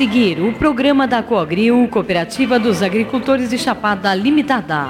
seguir, o programa da Coagril, Cooperativa dos Agricultores de Chapada Limitada.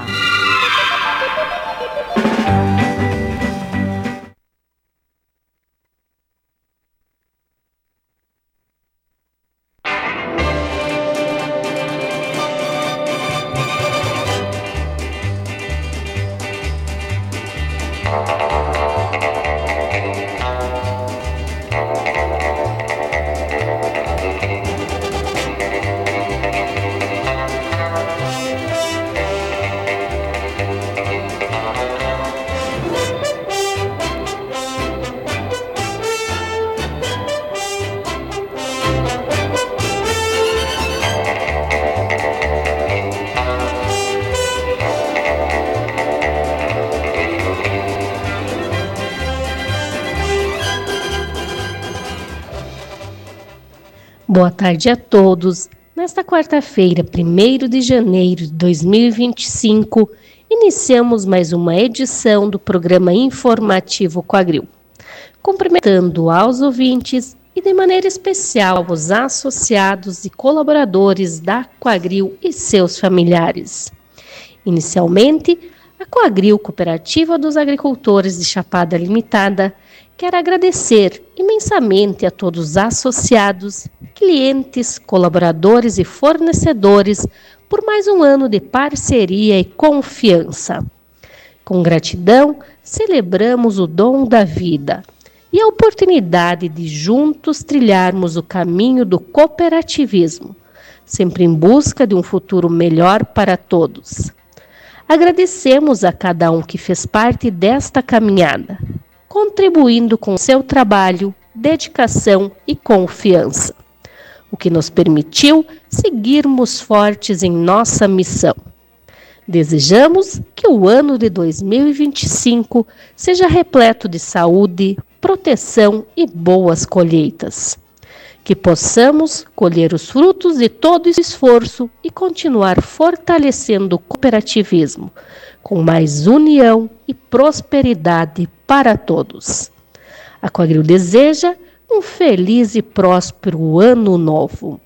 Boa tarde a todos. Nesta quarta-feira, 1º de janeiro de 2025, iniciamos mais uma edição do programa informativo Coagril. Cumprimentando aos ouvintes e de maneira especial os associados e colaboradores da Coagril e seus familiares. Inicialmente, a Coagril, Cooperativa dos Agricultores de Chapada Limitada, quero agradecer imensamente a todos os associados, clientes, colaboradores e fornecedores por mais um ano de parceria e confiança. Com gratidão, celebramos o dom da vida e a oportunidade de juntos trilharmos o caminho do cooperativismo, sempre em busca de um futuro melhor para todos. Agradecemos a cada um que fez parte desta caminhada, contribuindo com seu trabalho, dedicação e confiança, o que nos permitiu seguirmos fortes em nossa missão. Desejamos que o ano de 2025 seja repleto de saúde, proteção e boas colheitas. Que possamos colher os frutos de todo esse esforço e continuar fortalecendo o cooperativismo, com mais união e prosperidade para todos. A Coagril deseja um feliz e próspero ano novo.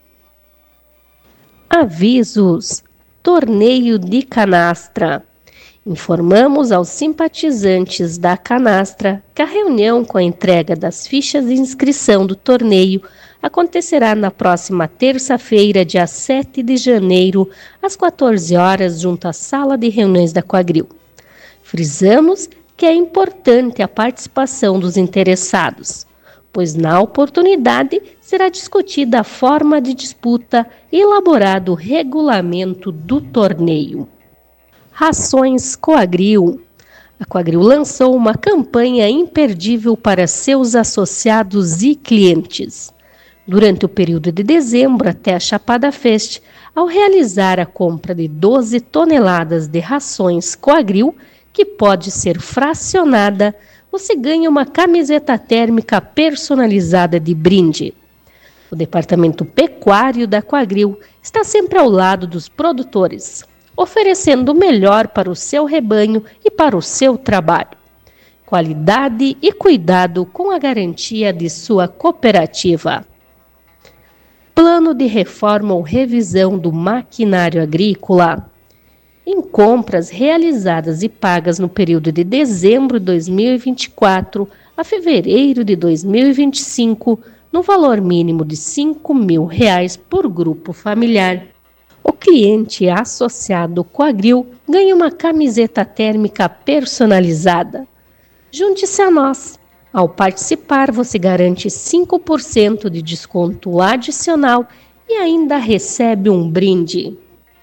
Avisos: Torneio de Canastra. Informamos aos simpatizantes da Canastra que a reunião com a entrega das fichas de inscrição do torneio acontecerá na próxima terça-feira, dia 7 de janeiro, às 14 horas, junto à sala de reuniões da Coagril. Frisamos que é importante a participação dos interessados, pois na oportunidade será discutida a forma de disputa e elaborado o regulamento do torneio. Rações Coagril. A Coagril lançou uma campanha imperdível para seus associados e clientes. Durante o período de dezembro até a Chapada Fest, ao realizar a compra de 12 toneladas de rações Coagril, que pode ser fracionada, você ganha uma camiseta térmica personalizada de brinde. O Departamento Pecuário da Coagril está sempre ao lado dos produtores, oferecendo o melhor para o seu rebanho e para o seu trabalho. Qualidade e cuidado com a garantia de sua cooperativa. Plano de reforma ou revisão do maquinário agrícola. Em compras realizadas e pagas no período de dezembro de 2024 a fevereiro de 2025, no valor mínimo de R$ 5.000 por grupo familiar, o cliente associado Coagril ganha uma camiseta térmica personalizada. Junte-se a nós. Ao participar, você garante 5% de desconto adicional e ainda recebe um brinde.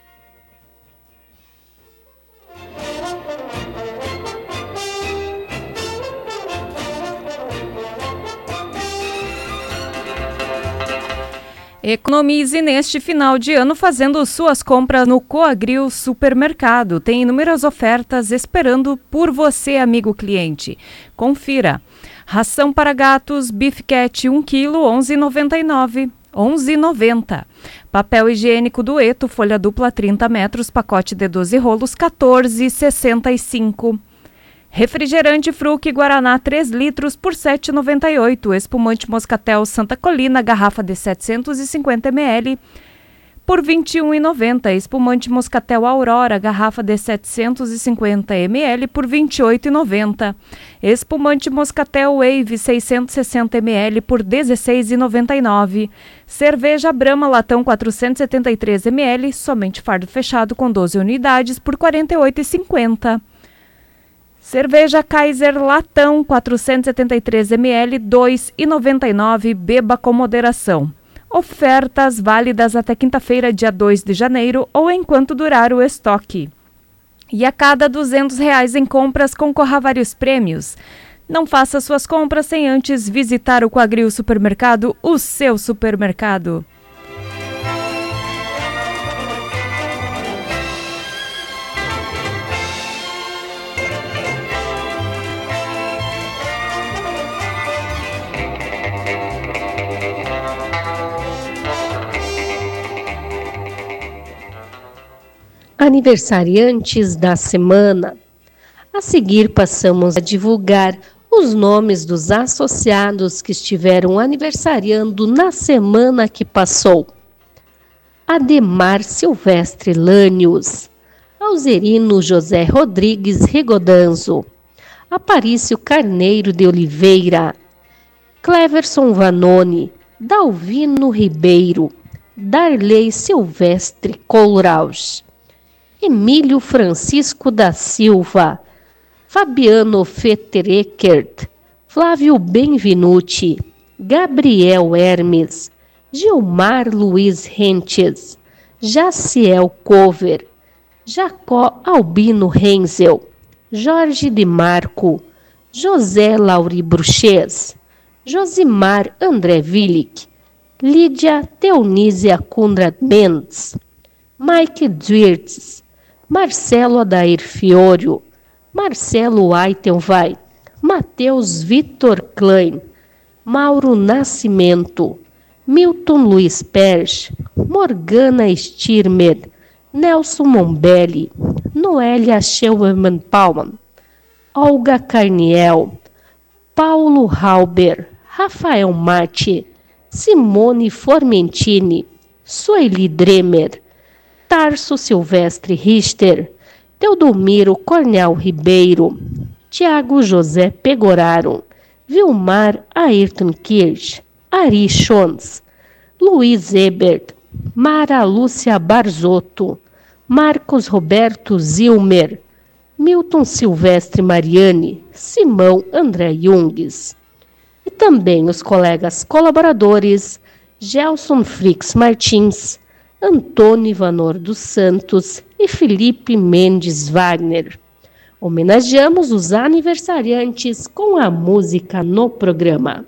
Economize neste final de ano fazendo suas compras no Coagril Supermercado. Tem inúmeras ofertas esperando por você, amigo cliente. Confira. Ração para gatos, Beef Cat 1 kg, R$ 11,99. 11,90. Papel higiênico Dueto, folha dupla 30 metros, pacote de 12 rolos, R$ 14,65. Refrigerante Fruc Guaraná 3 litros por R$ 7,98. Espumante Moscatel Santa Colina, garrafa de 750 ml, por R$ 21,90. Espumante Moscatel Aurora, garrafa de 750 ml, por R$ 28,90. Espumante Moscatel Wave 660 ml, por R$ 16,99. Cerveja Brahma Latão 473 ml, somente fardo fechado com 12 unidades, por R$ 48,50. Cerveja Kaiser Latão 473 ml, R$ 2,99. Beba com moderação. Ofertas válidas até quinta-feira, dia 2 de janeiro, ou enquanto durar o estoque. E a cada R$ 200 em compras, concorra a vários prêmios. Não faça suas compras sem antes visitar o Coagril Supermercado, o seu supermercado. Aniversariantes da semana. A seguir, passamos a divulgar os nomes dos associados que estiveram aniversariando na semana que passou. Ademar Silvestre Lânios, Alzerino José Rodrigues Rigodanzo, Aparício Carneiro de Oliveira, Cleverson Vanoni, Dalvino Ribeiro, Darley Silvestre Couraus, Emílio Francisco da Silva, Fabiano Fetterekert, Flávio Benvenuti, Gabriel Hermes, Gilmar Luiz Rentes, Jaciel Cover, Jacó Albino Renzel, Jorge de Marco, José Lauri Bruches, Josimar André Willick, Lídia Teonísia Conrad Mendes, Mike Dwirtz, Marcelo Adair Fiorio, Marcelo Aitenvai, Matheus Vitor Klein, Mauro Nascimento, Milton Luiz Persch, Morgana Stirmer, Nelson Mombelli, Noélia Scheuermann Palman, Olga Carniel, Paulo Halber, Rafael Mate, Simone Formentini, Sueli Dremer, Tarso Silvestre Richter, Teodomiro Cornel Ribeiro, Tiago José Pegoraro, Vilmar Ayrton Kirsch, Ari Schons, Luiz Ebert, Mara Lúcia Barzotto, Marcos Roberto Zilmer, Milton Silvestre Mariani, Simão André Jungs. E também os colegas colaboradores Gelson Frix Martins, Antônio Ivanor dos Santos e Felipe Mendes Wagner. Homenageamos os aniversariantes com a música no programa.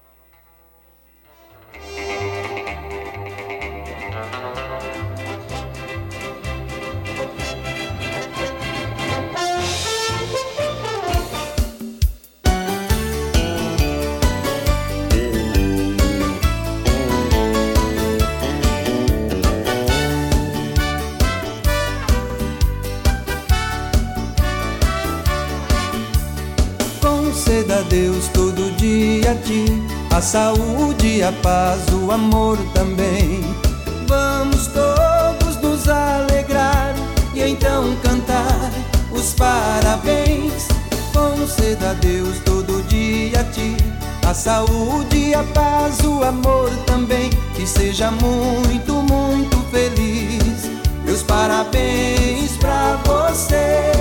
Conceda a Deus todo dia a ti a saúde, a paz, o amor também. Vamos todos nos alegrar e então cantar os parabéns. Conceda a Deus todo dia a ti a saúde, a paz, o amor também. Que seja muito, muito feliz. Meus parabéns pra você.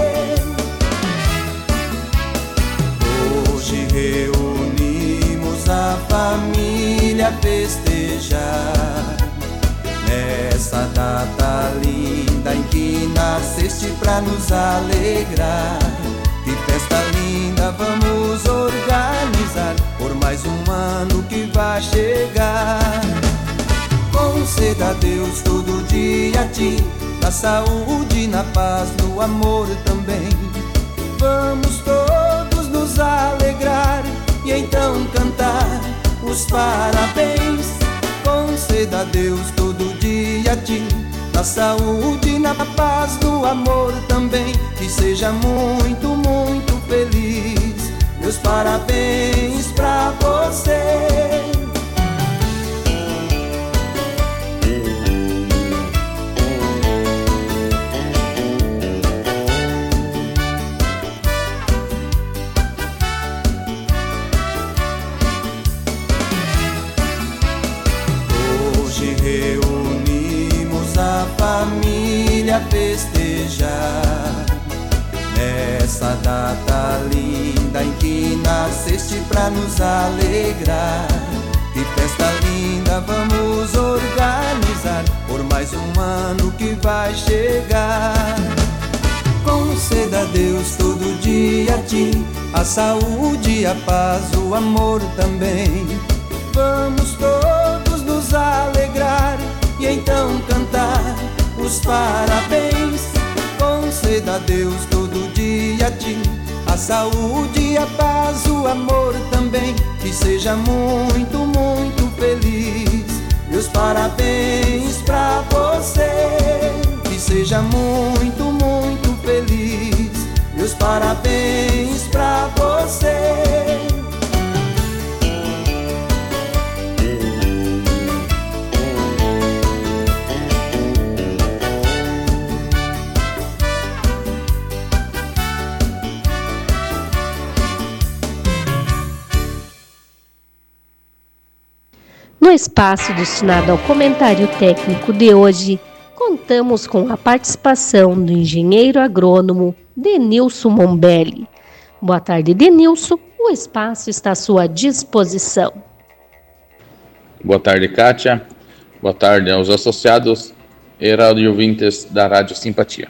Hoje reunimos a família festejar nessa data linda em que nasceste pra nos alegrar. Que festa linda vamos organizar por mais um ano que vai chegar. Conceda a Deus todo dia a ti, na saúde, na paz, no amor também. Vamos todos nos alegrar e então cantar os parabéns. Conceda a Deus todo dia a ti, na saúde, na paz, no amor também. Que seja muito, muito feliz. Meus parabéns pra você. Hoje reunimos a família festejar nessa data linda em que nasceste pra nos alegrar. Que festa linda vamos organizar por mais um ano que vai chegar. Conceda a Deus todo dia a ti a saúde, a paz, o amor também. Vamos todos nos alegrar e então cantar os parabéns. Conceda a Deus todo dia a ti a saúde, a paz, o amor também. Que seja muito, muito feliz. Meus parabéns pra você. Que seja muito, muito feliz. Meus parabéns pra você. No espaço destinado ao comentário técnico de hoje, contamos com a participação do engenheiro agrônomo Denilson Mombelli. Boa tarde, Denilson. O espaço está à sua disposição. Boa tarde, Kátia. Boa tarde aos associados e radiovintes da Rádio Simpatia.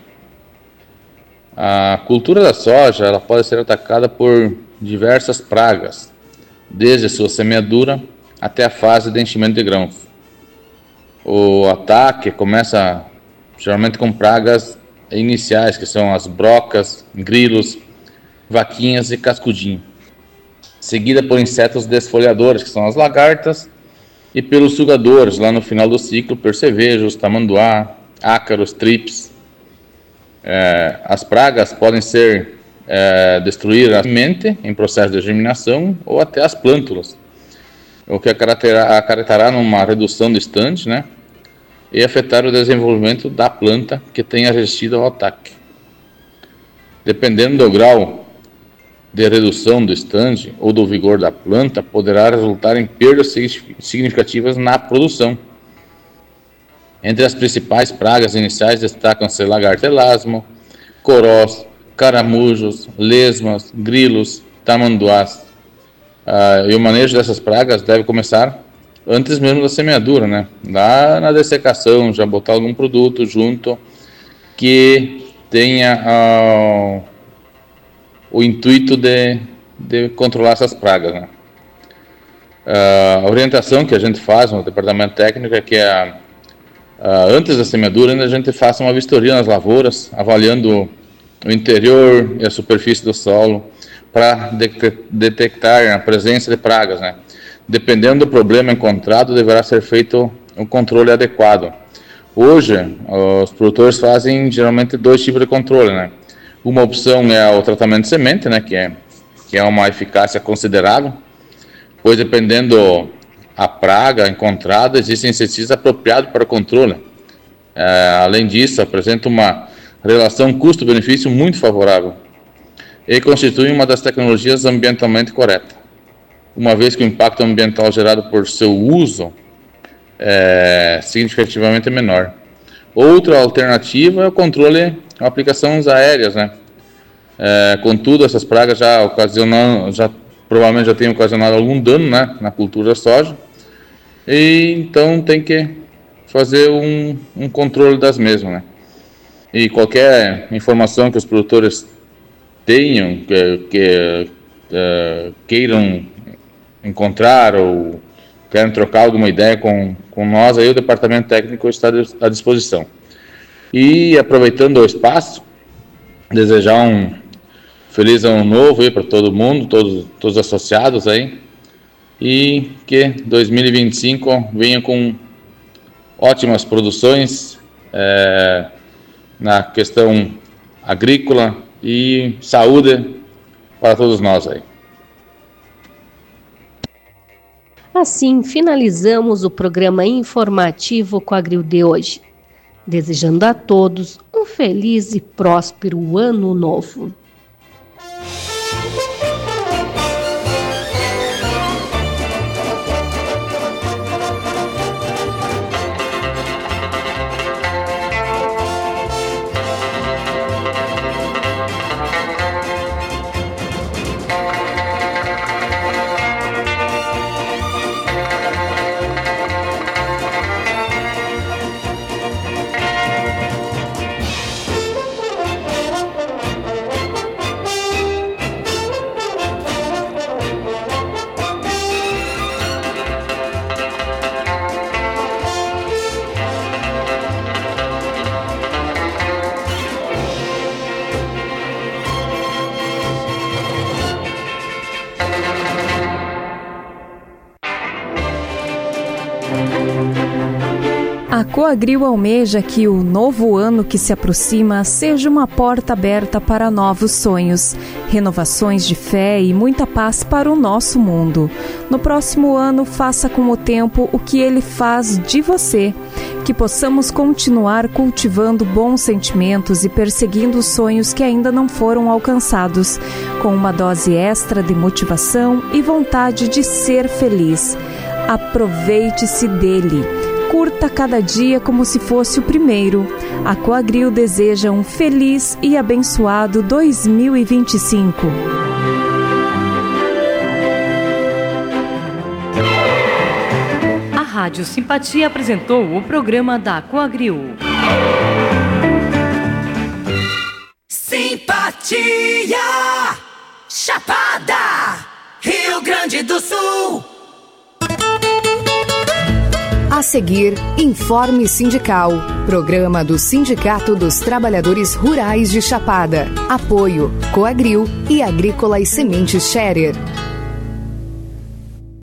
A cultura da soja ela pode ser atacada por diversas pragas, desde sua semeadura até a fase de enchimento de grãos. O ataque começa geralmente com pragas iniciais, que são as brocas, grilos, vaquinhas e cascudinho, seguida por insetos desfolhadores, que são as lagartas, e pelos sugadores, lá no final do ciclo, percevejos, tamanduá, ácaros, trips. As pragas podem ser destruir a semente em processo de germinação ou até as plântulas, o que acarretará numa redução do estande, né, e afetar o desenvolvimento da planta que tenha resistido ao ataque. Dependendo do grau de redução do estande ou do vigor da planta, poderá resultar em perdas significativas na produção. Entre as principais pragas iniciais destacam-se lagarta elasmo, corós, caramujos, lesmas, grilos, tamanduás. E o manejo dessas pragas deve começar antes mesmo da semeadura, né? Lá na dessecação, já botar algum produto junto que tenha o intuito de controlar essas pragas, né? A orientação que a gente faz no departamento técnico é que antes da semeadura ainda a gente faça uma vistoria nas lavouras, avaliando o interior e a superfície do solo, para detectar a presença de pragas, né? Dependendo do problema encontrado, deverá ser feito um controle adequado. Hoje, os produtores fazem geralmente dois tipos de controle, né? Uma opção é o tratamento de semente, né? Que é uma eficácia considerável, pois dependendo a praga encontrada, existem inseticidas apropriados para o controle. Além disso, apresenta uma relação custo-benefício muito favorável e constitui uma das tecnologias ambientalmente corretas, uma vez que o impacto ambiental gerado por seu uso é significativamente menor. Outra alternativa é o controle com aplicações aéreas, né? Contudo, essas pragas provavelmente já têm ocasionado algum dano, né, na cultura da soja, e então tem que fazer um controle das mesmas, né? E qualquer informação que os produtores tenham, queiram encontrar ou querem trocar alguma ideia com nós, aí o departamento técnico está à disposição. E aproveitando o espaço, desejar um feliz ano novo aí para todo mundo, todos os associados aí, e que 2025 venha com ótimas produções na questão agrícola e saúde para todos nós aí. Assim, finalizamos o programa informativo Coagril de hoje, desejando a todos um feliz e próspero ano novo. A Coagril almeja que o novo ano que se aproxima seja uma porta aberta para novos sonhos, renovações de fé e muita paz para o nosso mundo. No próximo ano, faça com o tempo o que ele faz de você. Que possamos continuar cultivando bons sentimentos e perseguindo os sonhos que ainda não foram alcançados, com uma dose extra de motivação e vontade de ser feliz. Aproveite-se dele. Curta cada dia como se fosse o primeiro. A Coagril deseja um feliz e abençoado 2025. A Rádio Simpatia apresentou o programa da Coagril. Simpatia! Chapada! Rio Grande do Sul! A seguir, Informe Sindical, programa do Sindicato dos Trabalhadores Rurais de Chapada. Apoio, Coagril e Agrícola e Sementes Scherer.